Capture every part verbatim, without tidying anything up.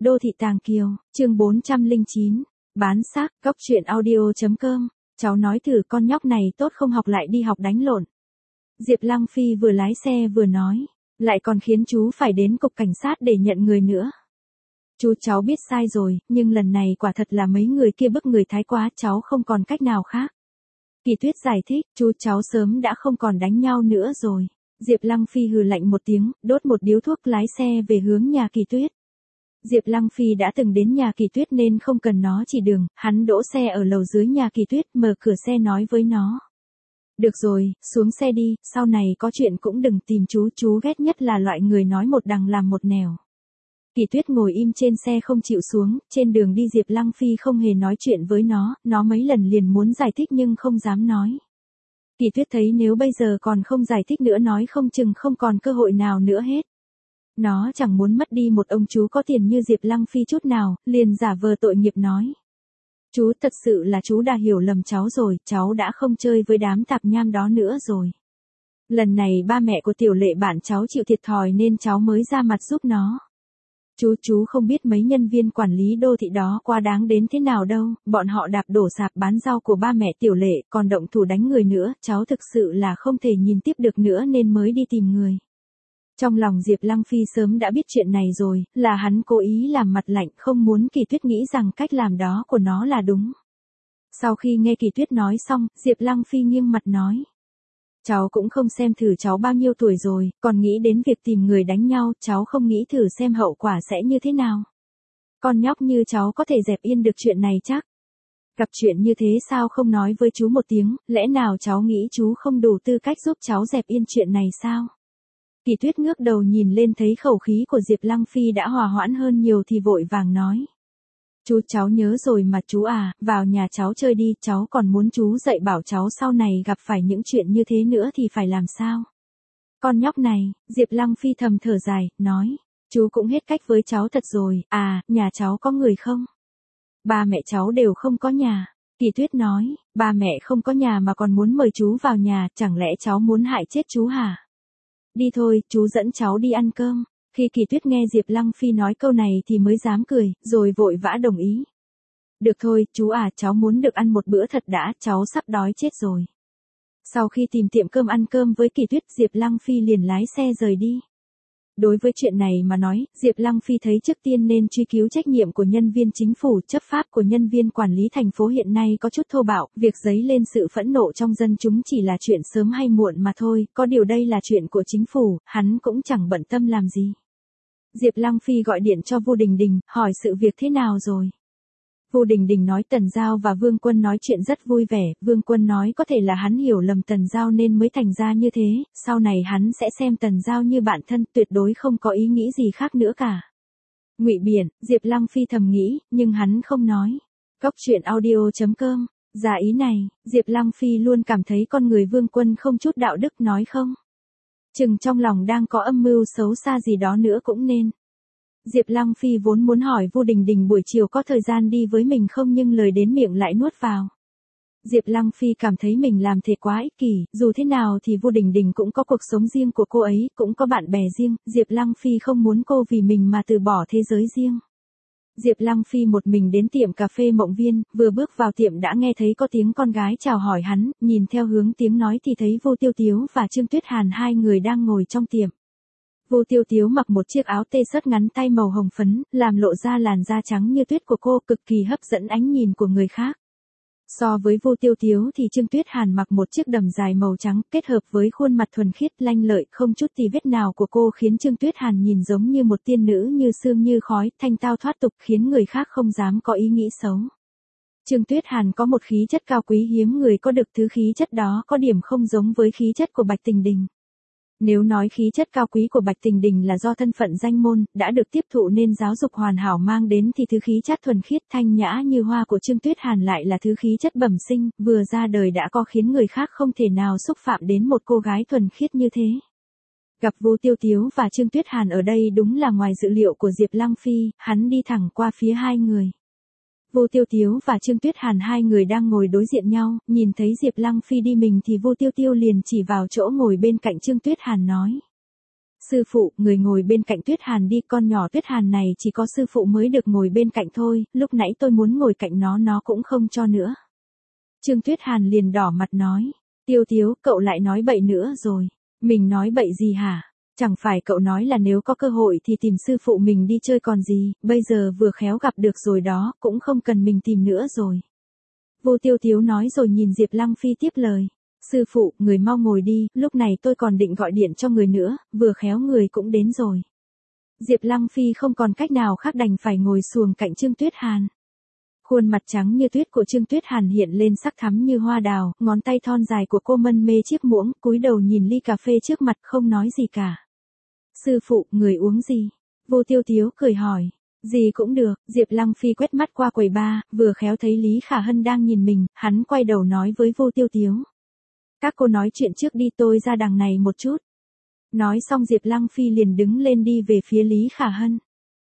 Đô thị Tàng Kiều, chương bốn trăm lẻ chín, bán xác, góc truyện audio.com, cháu nói thử con nhóc này tốt không học lại đi học đánh lộn. Diệp Lăng Phi vừa lái xe vừa nói, lại còn khiến chú phải đến cục cảnh sát để nhận người nữa. Chú cháu biết sai rồi, nhưng lần này quả thật là mấy người kia bức người thái quá, cháu không còn cách nào khác. Kỳ Tuyết giải thích, chú cháu sớm đã không còn đánh nhau nữa rồi. Diệp Lăng Phi hừ lạnh một tiếng, đốt một điếu thuốc lái xe về hướng nhà Kỳ Tuyết. Diệp Lăng Phi đã từng đến nhà Kỳ Tuyết nên không cần nó chỉ đường, hắn đỗ xe ở lầu dưới nhà Kỳ Tuyết, mở cửa xe nói với nó. Được rồi, xuống xe đi, sau này có chuyện cũng đừng tìm chú, chú ghét nhất là loại người nói một đằng làm một nẻo. Kỳ Tuyết ngồi im trên xe không chịu xuống, trên đường đi Diệp Lăng Phi không hề nói chuyện với nó, nó mấy lần liền muốn giải thích nhưng không dám nói. Kỳ Tuyết thấy nếu bây giờ còn không giải thích nữa nói không chừng không còn cơ hội nào nữa hết. Nó chẳng muốn mất đi một ông chú có tiền như Diệp Lăng Phi chút nào, liền giả vờ tội nghiệp nói. Chú thật sự là chú đã hiểu lầm cháu rồi, cháu đã không chơi với đám tạp nham đó nữa rồi. Lần này ba mẹ của Tiểu Lệ bạn cháu chịu thiệt thòi nên cháu mới ra mặt giúp nó. Chú chú không biết mấy nhân viên quản lý đô thị đó quá đáng đến thế nào đâu, bọn họ đạp đổ sạp bán rau của ba mẹ Tiểu Lệ, còn động thủ đánh người nữa, cháu thực sự là không thể nhìn tiếp được nữa nên mới đi tìm người. Trong lòng Diệp Lăng Phi sớm đã biết chuyện này rồi, là hắn cố ý làm mặt lạnh, không muốn Kỳ Tuyết nghĩ rằng cách làm đó của nó là đúng. Sau khi nghe Kỳ Tuyết nói xong, Diệp Lăng Phi nghiêng mặt nói. Cháu cũng không xem thử cháu bao nhiêu tuổi rồi, còn nghĩ đến việc tìm người đánh nhau, cháu không nghĩ thử xem hậu quả sẽ như thế nào. Con nhóc như cháu có thể dẹp yên được chuyện này chắc. Gặp chuyện như thế sao không nói với chú một tiếng, lẽ nào cháu nghĩ chú không đủ tư cách giúp cháu dẹp yên chuyện này sao? Kỳ Tuyết ngước đầu nhìn lên thấy khẩu khí của Diệp Lăng Phi đã hòa hoãn hơn nhiều thì vội vàng nói. Chú cháu nhớ rồi mà chú à, vào nhà cháu chơi đi, cháu còn muốn chú dạy bảo cháu sau này gặp phải những chuyện như thế nữa thì phải làm sao. Con nhóc này, Diệp Lăng Phi thầm thở dài, nói, chú cũng hết cách với cháu thật rồi, à, nhà cháu có người không? Ba mẹ cháu đều không có nhà. Kỳ Tuyết nói, ba mẹ không có nhà mà còn muốn mời chú vào nhà, chẳng lẽ cháu muốn hại chết chú hả? Đi thôi, chú dẫn cháu đi ăn cơm. Khi Kỳ Tuyết nghe Diệp Lăng Phi nói câu này thì mới dám cười, rồi vội vã đồng ý. Được thôi, chú à, cháu muốn được ăn một bữa thật đã, cháu sắp đói chết rồi. Sau khi tìm tiệm cơm ăn cơm với Kỳ Tuyết, Diệp Lăng Phi liền lái xe rời đi. Đối với chuyện này mà nói, Diệp Lăng Phi thấy trước tiên nên truy cứu trách nhiệm của nhân viên chính phủ, chấp pháp của nhân viên quản lý thành phố hiện nay có chút thô bạo, việc dấy lên sự phẫn nộ trong dân chúng chỉ là chuyện sớm hay muộn mà thôi, có điều đây là chuyện của chính phủ, hắn cũng chẳng bận tâm làm gì. Diệp Lăng Phi gọi điện cho Vu Đình Đình, hỏi sự việc thế nào rồi. Vu Đình Đình nói Tần Giao và Vương Quân nói chuyện rất vui vẻ, Vương Quân nói có thể là hắn hiểu lầm Tần Giao nên mới thành ra như thế, sau này hắn sẽ xem Tần Giao như bạn thân, tuyệt đối không có ý nghĩ gì khác nữa cả. Ngụy Biển, Diệp Lăng Phi thầm nghĩ, nhưng hắn không nói. Góc truyện audio.com, ra ý này, Diệp Lăng Phi luôn cảm thấy con người Vương Quân không chút đạo đức nói không. Chừng trong lòng đang có âm mưu xấu xa gì đó nữa cũng nên. Diệp Lăng Phi vốn muốn hỏi Vu Đình Đình buổi chiều có thời gian đi với mình không nhưng lời đến miệng lại nuốt vào. Diệp Lăng Phi cảm thấy mình làm thế quá ích kỷ, dù thế nào thì Vu Đình Đình cũng có cuộc sống riêng của cô ấy, cũng có bạn bè riêng, Diệp Lăng Phi không muốn cô vì mình mà từ bỏ thế giới riêng. Diệp Lăng Phi một mình đến tiệm cà phê Mộng Viên, vừa bước vào tiệm đã nghe thấy có tiếng con gái chào hỏi hắn, nhìn theo hướng tiếng nói thì thấy Vu Tiêu Tiếu và Trương Tuyết Hàn hai người đang ngồi trong tiệm. Vu Tiêu Tiếu mặc một chiếc áo tê sớt ngắn tay màu hồng phấn, làm lộ ra làn da trắng như tuyết của cô, cực kỳ hấp dẫn ánh nhìn của người khác. So với Vu Tiêu Tiếu thì Trương Tuyết Hàn mặc một chiếc đầm dài màu trắng, kết hợp với khuôn mặt thuần khiết lanh lợi không chút tì vết nào của cô khiến Trương Tuyết Hàn nhìn giống như một tiên nữ như sương như khói, thanh tao thoát tục khiến người khác không dám có ý nghĩ xấu. Trương Tuyết Hàn có một khí chất cao quý hiếm người có được thứ khí chất đó, có điểm không giống với khí chất của Bạch Tình Đình. Nếu nói khí chất cao quý của Bạch Tình Đình là do thân phận danh môn, đã được tiếp thụ nên giáo dục hoàn hảo mang đến thì thứ khí chất thuần khiết thanh nhã như hoa của Trương Tuyết Hàn lại là thứ khí chất bẩm sinh, vừa ra đời đã có khiến người khác không thể nào xúc phạm đến một cô gái thuần khiết như thế. Gặp Vu Tiêu Tiếu và Trương Tuyết Hàn ở đây đúng là ngoài dự liệu của Diệp Lăng Phi, hắn đi thẳng qua phía hai người. Vu Tiêu Tiếu và Trương Tuyết Hàn hai người đang ngồi đối diện nhau, nhìn thấy Diệp Lăng Phi đi mình thì Vu Tiêu Tiêu liền chỉ vào chỗ ngồi bên cạnh Trương Tuyết Hàn nói. Sư phụ, người ngồi bên cạnh Tuyết Hàn đi, con nhỏ Tuyết Hàn này chỉ có sư phụ mới được ngồi bên cạnh thôi, lúc nãy tôi muốn ngồi cạnh nó nó cũng không cho nữa. Trương Tuyết Hàn liền đỏ mặt nói, Tiêu Tiếu, cậu lại nói bậy nữa rồi. Mình nói bậy gì hả? Chẳng phải cậu nói là nếu có cơ hội thì tìm sư phụ mình đi chơi còn gì, bây giờ vừa khéo gặp được rồi đó, cũng không cần mình tìm nữa rồi. Vô Tiêu Tiếu nói rồi nhìn Diệp Lăng Phi tiếp lời. Sư phụ, người mau ngồi đi, lúc này tôi còn định gọi điện cho người nữa, vừa khéo người cũng đến rồi. Diệp Lăng Phi không còn cách nào khác đành phải ngồi xuồng cạnh Trương Tuyết Hàn. Khuôn mặt trắng như tuyết của Trương Tuyết Hàn hiện lên sắc thắm như hoa đào, ngón tay thon dài của cô mân mê chiếc muỗng, cúi đầu nhìn ly cà phê trước mặt không nói gì cả. Sư phụ, người uống gì? Vô Tiêu Tiếu cười hỏi. Gì cũng được, Diệp Lăng Phi quét mắt qua quầy bar, vừa khéo thấy Lý Khả Hân đang nhìn mình, hắn quay đầu nói với Vô Tiêu Tiếu. Các cô nói chuyện trước đi, tôi ra đằng này một chút. Nói xong Diệp Lăng Phi liền đứng lên đi về phía Lý Khả Hân.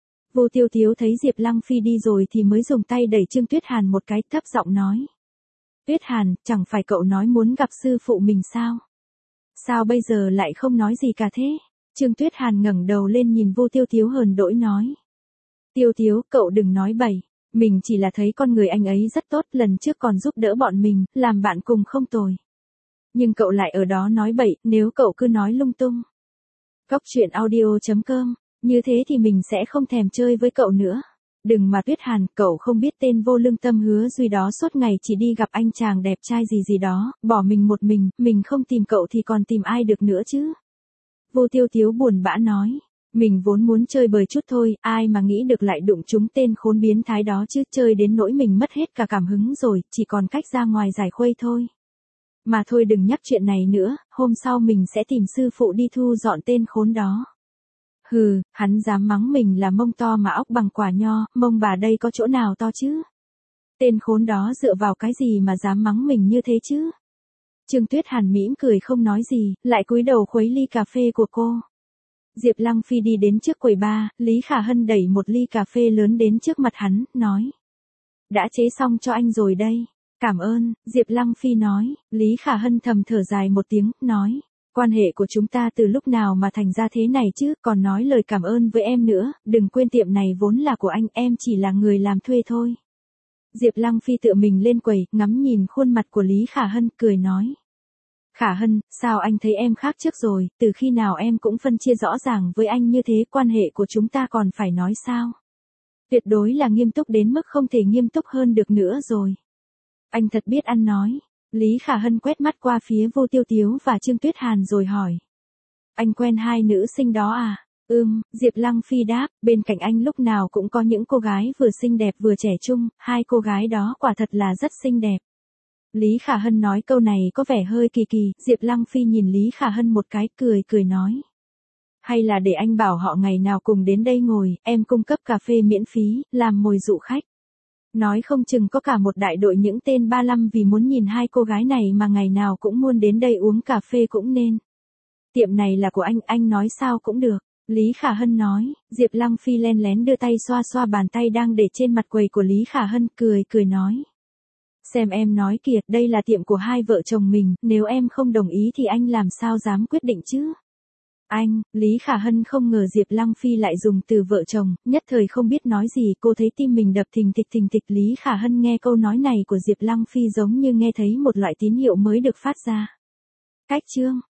Vô Tiêu Tiếu thấy Diệp Lăng Phi đi rồi thì mới dùng tay đẩy Trương Tuyết Hàn một cái, thấp giọng nói. Tuyết Hàn, chẳng phải cậu nói muốn gặp sư phụ mình sao? Sao bây giờ lại không nói gì cả thế? Trương Tuyết Hàn ngẩng đầu lên nhìn Vô Tiêu Tiếu hờn dỗi nói. Tiêu Tiếu, cậu đừng nói bậy. Mình chỉ là thấy con người anh ấy rất tốt, lần trước còn giúp đỡ bọn mình, làm bạn cùng không tồi. Nhưng cậu lại ở đó nói bậy, nếu cậu cứ nói lung tung. Cóc truyện audio chấm com, như thế thì mình sẽ không thèm chơi với cậu nữa. Đừng mà Tuyết Hàn, cậu không biết tên vô lương tâm Hứa Duy đó suốt ngày chỉ đi gặp anh chàng đẹp trai gì gì đó, bỏ mình một mình, mình không tìm cậu thì còn tìm ai được nữa chứ. Vô Tiêu Tiếu buồn bã nói. Mình vốn muốn chơi bời chút thôi, ai mà nghĩ được lại đụng trúng tên khốn biến thái đó chứ, chơi đến nỗi mình mất hết cả cảm hứng rồi, chỉ còn cách ra ngoài giải khuây thôi. Mà thôi đừng nhắc chuyện này nữa, hôm sau mình sẽ tìm sư phụ đi thu dọn tên khốn đó. Hừ, hắn dám mắng mình là mông to mà óc bằng quả nho, mông bà đây có chỗ nào to chứ? Tên khốn đó dựa vào cái gì mà dám mắng mình như thế chứ? Trương Tuyết Hàn mỉm cười không nói gì, lại cúi đầu khuấy ly cà phê của cô. Diệp Lăng Phi đi đến trước quầy bar, Lý Khả Hân đẩy một ly cà phê lớn đến trước mặt hắn, nói. Đã chế xong cho anh rồi đây. Cảm ơn, Diệp Lăng Phi nói. Lý Khả Hân thầm thở dài một tiếng, nói. Quan hệ của chúng ta từ lúc nào mà thành ra thế này chứ, còn nói lời cảm ơn với em nữa, đừng quên tiệm này vốn là của anh, em chỉ là người làm thuê thôi. Diệp Lăng Phi tự mình lên quầy, ngắm nhìn khuôn mặt của Lý Khả Hân, cười nói. Khả Hân, sao anh thấy em khác trước rồi, từ khi nào em cũng phân chia rõ ràng với anh như thế, quan hệ của chúng ta còn phải nói sao? Tuyệt đối là nghiêm túc đến mức không thể nghiêm túc hơn được nữa rồi. Anh thật biết ăn nói. Lý Khả Hân quét mắt qua phía Vô Tiêu Tiếu và Trương Tuyết Hàn rồi hỏi. Anh quen hai nữ sinh đó à? Ừm, Diệp Lăng Phi đáp, bên cạnh anh lúc nào cũng có những cô gái vừa xinh đẹp vừa trẻ trung, hai cô gái đó quả thật là rất xinh đẹp. Lý Khả Hân nói câu này có vẻ hơi kỳ kỳ, Diệp Lăng Phi nhìn Lý Khả Hân một cái, cười cười nói. Hay là để anh bảo họ ngày nào cùng đến đây ngồi, em cung cấp cà phê miễn phí, làm mồi dụ khách. Nói không chừng có cả một đại đội những tên ba lăm vì muốn nhìn hai cô gái này mà ngày nào cũng muốn đến đây uống cà phê cũng nên. Tiệm này là của anh, anh nói sao cũng được. Lý Khả Hân nói, Diệp Lăng Phi len lén đưa tay xoa xoa bàn tay đang để trên mặt quầy của Lý Khả Hân, cười cười nói. Xem em nói kìa, đây là tiệm của hai vợ chồng mình, nếu em không đồng ý thì anh làm sao dám quyết định chứ? Anh, Lý Khả Hân không ngờ Diệp Lăng Phi lại dùng từ vợ chồng, nhất thời không biết nói gì, cô thấy tim mình đập thình thịch thình thịch. Lý Khả Hân nghe câu nói này của Diệp Lăng Phi giống như nghe thấy một loại tín hiệu mới được phát ra. Cách chương